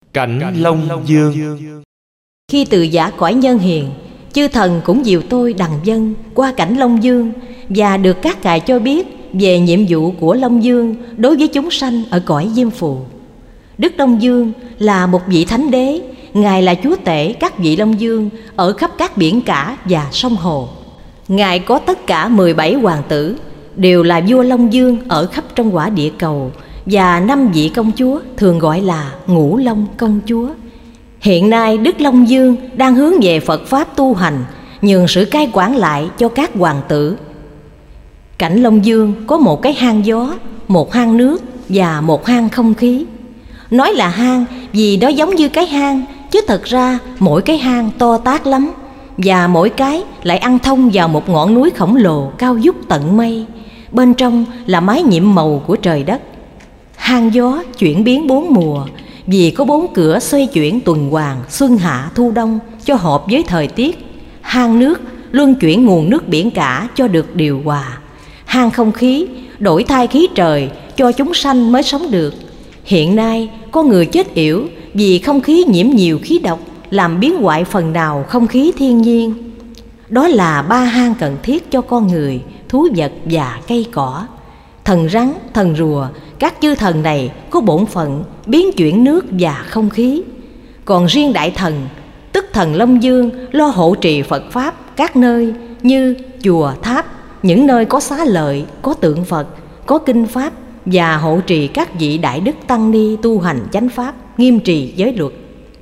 Cảnh Long Dương. Khi từ giã cõi nhân hiền, chư thần cũng dìu tôi đằng vân qua cảnh Long Dương, và được các ngài cho biết về nhiệm vụ của Long Dương đối với chúng sanh ở cõi Diêm Phù. Đức Long Dương là một vị thánh đế, ngài là chúa tể các vị Long Dương ở khắp các biển cả và sông hồ. Ngài có tất cả 17 hoàng tử, đều là vua Long Dương ở khắp trong quả địa cầu, và 5 vị công chúa thường gọi là Ngũ Long công chúa. Hiện nay Đức Long Dương đang hướng về Phật Pháp tu hành, nhường sự cai quản lại cho các hoàng tử. Cảnh Long Dương có một cái hang gió, một hang nước và một hang không khí. Nói là hang vì nó giống như cái hang, chứ thật ra mỗi cái hang to tát lắm, và mỗi cái lại ăn thông vào một ngọn núi khổng lồ cao vút tận mây. Bên trong là mái nhiệm màu của trời đất. Hang gió chuyển biến 4 mùa, vì có 4 cửa xoay chuyển tuần hoàn xuân hạ thu đông cho hợp với thời tiết. Hang nước luân chuyển nguồn nước biển cả cho được điều hòa. Hang không khí đổi thay khí trời cho chúng sanh mới sống được. Hiện nay có người chết yểu vì không khí nhiễm nhiều khí độc, làm biến hoại phần nào không khí thiên nhiên. Đó là 3 hang cần thiết cho con người, thú vật và cây cỏ. Thần rắn, thần rùa, các chư thần này có bổn phận biến chuyển nước và không khí. Còn riêng đại thần, tức thần Long Dương, lo hộ trì Phật Pháp các nơi như chùa, tháp, những nơi có xá lợi, có tượng Phật, có kinh Pháp, và hộ trì các vị đại đức tăng ni tu hành chánh Pháp, nghiêm trì giới luật.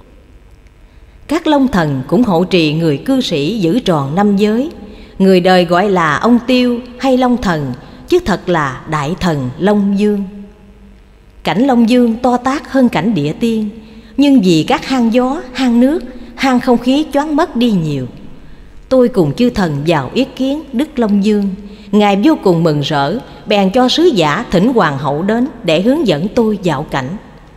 Các Long thần cũng hộ trì người cư sĩ giữ tròn 5 giới. Người đời gọi là ông Tiêu hay Long thần, chứ thật là đại thần Long Dương. Cảnh Long Dương to tát hơn cảnh địa tiên, nhưng vì các hang gió, hang nước, hang không khí choáng mất đi nhiều. Tôi cùng chư thần vào yết kiến Đức Long Dương. Ngài vô cùng mừng rỡ, bèn cho sứ giả thỉnh hoàng hậu đến để hướng dẫn tôi dạo cảnh.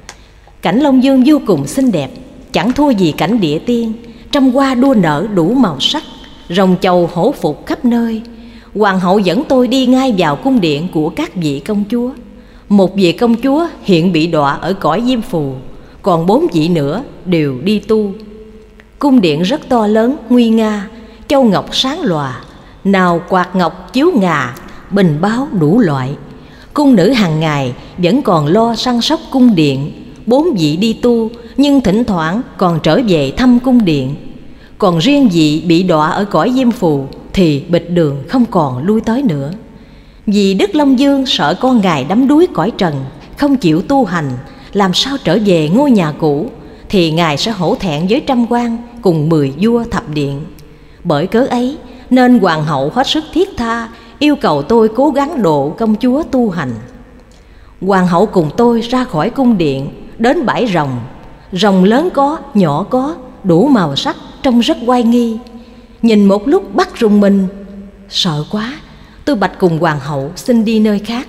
Cảnh Long Dương vô cùng xinh đẹp, chẳng thua gì cảnh địa tiên. Trăm hoa đua nở đủ màu sắc, rồng chầu hổ phục khắp nơi. Hoàng hậu dẫn tôi đi ngay vào cung điện của các vị công chúa. Một vị công chúa hiện bị đọa ở cõi Diêm Phù, còn 4 vị nữa đều đi tu. Cung điện rất to lớn, nguy nga, châu ngọc sáng lòa, nào quạt ngọc chiếu ngà, bình báo đủ loại. Cung nữ hàng ngày vẫn còn lo săn sóc cung điện. 4 vị đi tu, nhưng thỉnh thoảng còn trở về thăm cung điện. Còn riêng vị bị đọa ở cõi Diêm Phù thì bịch đường không còn lui tới nữa. Vì Đức Long Dương sợ con ngài đắm đuối cõi trần, không chịu tu hành, làm sao trở về ngôi nhà cũ, thì ngài sẽ hổ thẹn với trăm quan cùng 10 vua thập điện. Bởi cớ ấy nên hoàng hậu hết sức thiết tha, yêu cầu tôi cố gắng độ công chúa tu hành. Hoàng hậu cùng tôi ra khỏi cung điện, đến bãi rồng. Rồng lớn có, nhỏ có, đủ màu sắc, trông rất oai nghi. Nhìn một lúc bắt rùng mình, sợ quá, tôi bạch cùng hoàng hậu xin đi nơi khác.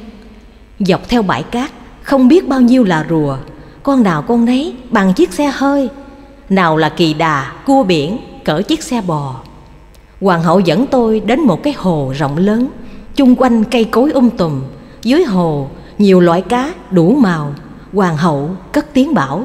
Dọc theo bãi cát không biết bao nhiêu là rùa, con nào con nấy bằng chiếc xe hơi, nào là kỳ đà, cua biển cỡ chiếc xe bò. Hoàng hậu dẫn tôi đến một cái hồ rộng lớn, chung quanh cây cối tùm. Dưới hồ nhiều loại cá đủ màu. Hoàng hậu cất tiếng bảo: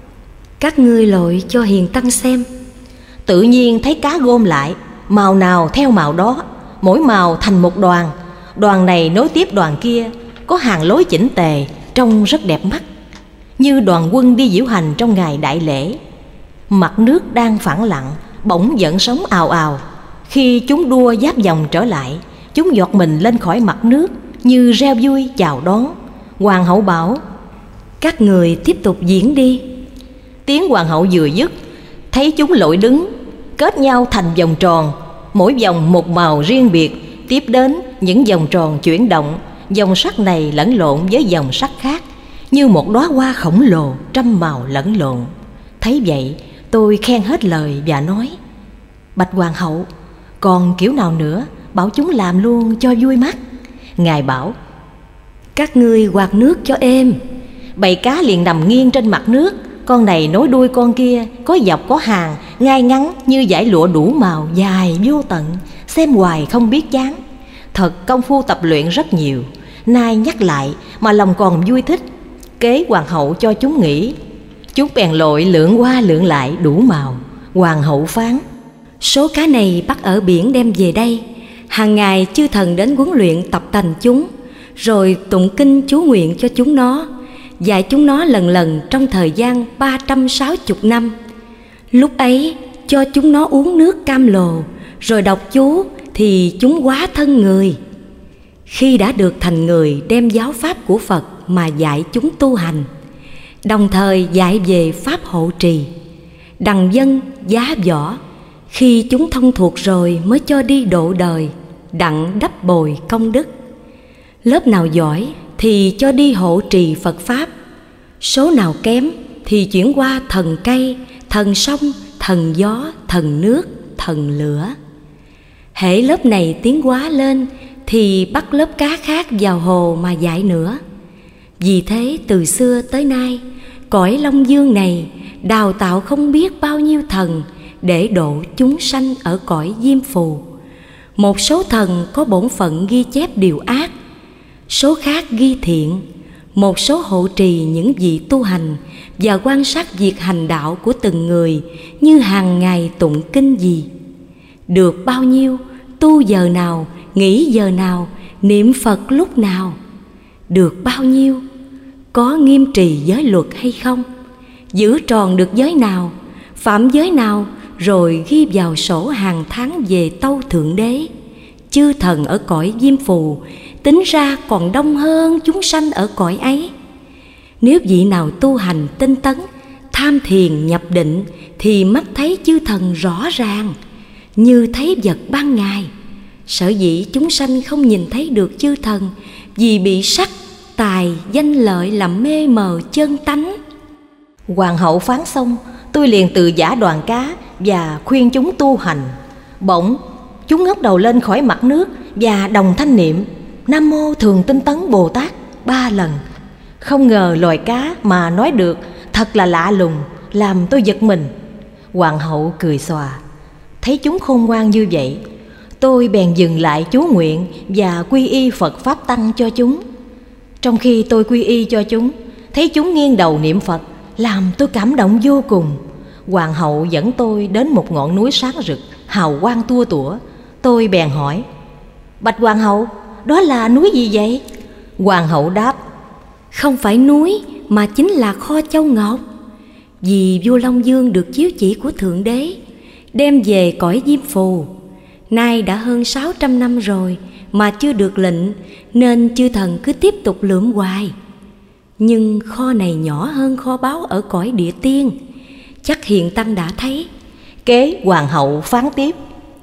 các ngươi lội cho hiền tăng xem. Tự nhiên thấy cá gom lại, màu nào theo màu đó, mỗi màu thành một đoàn. Đoàn này nối tiếp đoàn kia, có hàng lối chỉnh tề, trông rất đẹp mắt, như đoàn quân đi diễu hành trong ngày đại lễ. Mặt nước đang phẳng lặng, bỗng dợn sóng ào ào. Khi chúng đua giáp dòng trở lại, chúng giọt mình lên khỏi mặt nước như reo vui chào đón. Hoàng hậu bảo: các người tiếp tục diễn đi. Tiếng hoàng hậu vừa dứt, thấy chúng lội đứng, kết nhau thành vòng tròn, mỗi vòng một màu riêng biệt. Tiếp đến những vòng tròn chuyển động, dòng sắc này lẫn lộn với dòng sắc khác, như một đóa hoa khổng lồ trăm màu lẫn lộn. Thấy vậy tôi khen hết lời và nói: bạch hoàng hậu, còn kiểu nào nữa, bảo chúng làm luôn cho vui mắt. Ngài bảo: các ngươi quạt nước cho êm. Bầy cá liền nằm nghiêng trên mặt nước, con này nối đuôi con kia, có dọc có hàng, ngay ngắn như dải lụa đủ màu dài vô tận, xem hoài không biết chán. Thật công phu tập luyện rất nhiều, nay nhắc lại mà lòng còn vui thích. Kế hoàng hậu cho chúng nghỉ. Chúng bèn lội lượn qua lượn lại đủ màu. Hoàng hậu phán: Số cá này bắt ở biển đem về đây. Hàng ngày chư thần đến huấn luyện tập tành chúng, rồi tụng kinh chú nguyện cho chúng nó, dạy chúng nó lần lần trong thời gian 360 năm. Lúc ấy cho chúng nó uống nước cam lồ, rồi đọc chú thì chúng hóa thân người. Khi đã được thành người, đem giáo pháp của Phật mà dạy chúng tu hành, đồng thời dạy về pháp hộ trì, đằng dân giá võ. Khi chúng thông thuộc rồi mới cho đi độ đời, đặng đắp bồi công đức. Lớp nào giỏi thì cho đi hộ trì Phật Pháp, số nào kém thì chuyển qua thần cây, thần sông, thần gió, thần nước, thần lửa. hễ lớp này tiến hóa lên thì bắt lớp cá khác vào hồ mà dạy nữa. Vì thế từ xưa tới nay, cõi Long Dương này đào tạo không biết bao nhiêu thần để độ chúng sanh ở cõi Diêm Phù. Một số thần có bổn phận ghi chép điều ác, số khác ghi thiện. Một số hộ trì những vị tu hành và quan sát việc hành đạo của từng người, như hàng ngày tụng kinh gì, được bao nhiêu, tu giờ nào, nghỉ giờ nào, niệm Phật lúc nào, được bao nhiêu, có nghiêm trì giới luật hay không, giữ tròn được giới nào, phạm giới nào, rồi ghi vào sổ hàng tháng về tâu Thượng Đế. Chư thần ở cõi Diêm Phù tính ra còn đông hơn chúng sanh ở cõi ấy. Nếu vị nào tu hành tinh tấn, tham thiền nhập định, thì mắt thấy chư thần rõ ràng, như thấy vật ban ngày. Sở dĩ chúng sanh không nhìn thấy được chư thần, vì bị sắc, tài, danh lợi làm mê mờ chân tánh. Hoàng hậu phán xong, tôi liền từ giã đoàn cá và khuyên chúng tu hành. Bỗng chúng ngóc đầu lên khỏi mặt nước và đồng thanh niệm Nam Mô Thường Tinh Tấn Bồ Tát 3 lần. Không ngờ loài cá mà nói được thật là lạ lùng, làm tôi giật mình. Hoàng hậu cười xòa. Thấy chúng khôn ngoan như vậy, tôi bèn dừng lại chú nguyện và quy y Phật Pháp Tăng cho chúng. Trong khi tôi quy y cho chúng, thấy chúng nghiêng đầu niệm Phật, làm tôi cảm động vô cùng. Hoàng hậu dẫn tôi đến một ngọn núi sáng rực, hào quang tua tủa. Tôi bèn hỏi: Bạch Hoàng hậu, đó là núi gì vậy? Hoàng hậu đáp: Không phải núi mà chính là kho châu ngọc. Vì vua Long Dương được chiếu chỉ của Thượng Đế đem về cõi Diêm Phù, nay đã hơn 600 năm rồi mà chưa được lệnh, nên chư thần cứ tiếp tục lượm hoài. Nhưng kho này nhỏ hơn kho báu ở cõi địa tiên, chắc Hiền Tăng đã thấy. Kế Hoàng hậu phán tiếp: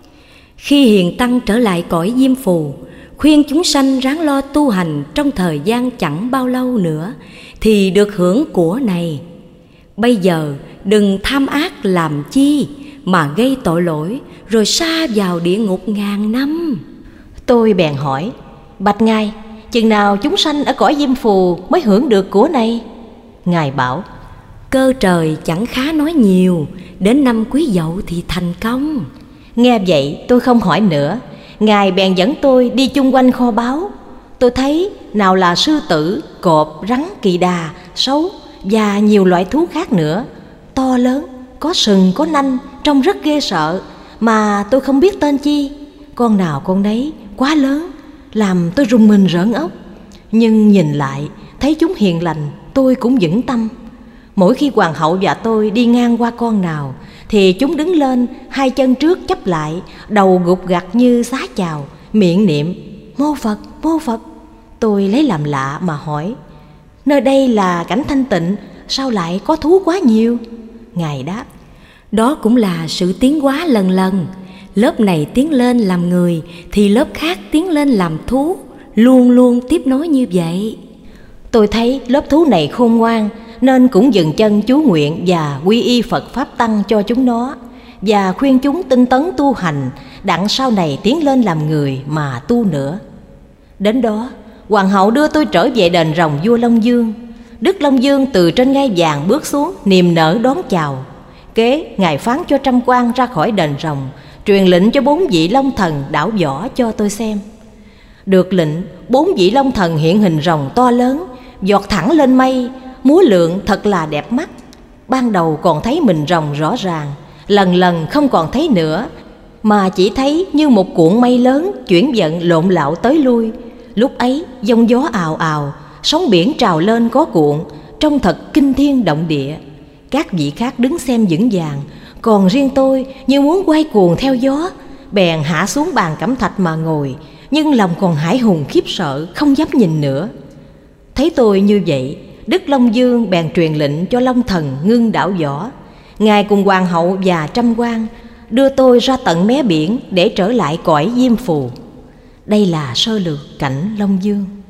Khi Hiền Tăng trở lại cõi Diêm Phù, khuyên chúng sanh ráng lo tu hành trong thời gian chẳng bao lâu nữa thì được hưởng của này. Bây giờ đừng tham ác làm chi mà gây tội lỗi rồi sa vào địa ngục ngàn năm. Tôi bèn hỏi: Bạch Ngài, chừng nào chúng sanh ở cõi Diêm Phù mới hưởng được của này? Ngài bảo: Cơ trời chẳng khá nói nhiều, đến năm Quý Dậu thì thành công. Nghe vậy tôi không hỏi nữa. Ngài bèn dẫn tôi đi chung quanh kho báu. Tôi thấy nào là sư tử, cọp, rắn, kỳ đà, sấu và nhiều loại thú khác nữa, to lớn, có sừng, có nanh, trông rất ghê sợ, mà tôi không biết tên chi. Con nào con nấy quá lớn, làm tôi rùng mình rợn óc. Nhưng nhìn lại thấy chúng hiền lành, tôi cũng vững tâm. Mỗi khi hoàng hậu và tôi đi ngang qua con nào thì chúng đứng lên, hai chân trước chắp lại, đầu gục gặt như xá chào, miệng niệm Mô Phật, Mô Phật. Tôi lấy làm lạ mà hỏi: Nơi đây là cảnh thanh tịnh, sao lại có thú quá nhiều? Ngài đáp: Đó cũng là sự tiến hóa lần lần. Lớp này tiến lên làm người thì lớp khác tiến lên làm thú, luôn luôn tiếp nối như vậy. Tôi thấy lớp thú này khôn ngoan, nên cũng dừng chân chú nguyện và quy y Phật Pháp Tăng cho chúng nó, và khuyên chúng tinh tấn tu hành, đặng sau này tiến lên làm người mà tu nữa. Đến đó, hoàng hậu đưa tôi trở về đền rồng vua Long Dương. Đức Long Dương từ trên ngai vàng bước xuống, niềm nở đón chào. Kế Ngài phán cho trăm quan ra khỏi đền rồng, truyền lệnh cho 4 vị Long Thần đảo võ cho tôi xem. Được lệnh, 4 vị Long Thần hiện hình rồng to lớn, giọt thẳng lên mây, múa lượn thật là đẹp mắt. ban đầu còn thấy mình rồng rõ ràng, lần lần không còn thấy nữa, mà chỉ thấy như một cuộn mây lớn chuyển vận lộn lạo tới lui. Lúc ấy giông gió ào ào, sóng biển trào lên có cuộn, trông thật kinh thiên động địa. Các vị khác đứng xem vững vàng, còn riêng tôi như muốn quay cuồng theo gió, bèn hạ xuống bàn cẩm thạch mà ngồi, nhưng lòng còn hãi hùng khiếp sợ, không dám nhìn nữa. Thấy tôi như vậy, Đức Long Dương bèn truyền lệnh cho Long Thần ngưng đảo võ. Ngài cùng hoàng hậu và trăm quan đưa tôi ra tận mé biển để trở lại cõi Diêm Phù. Đây là sơ lược cảnh Long Dương.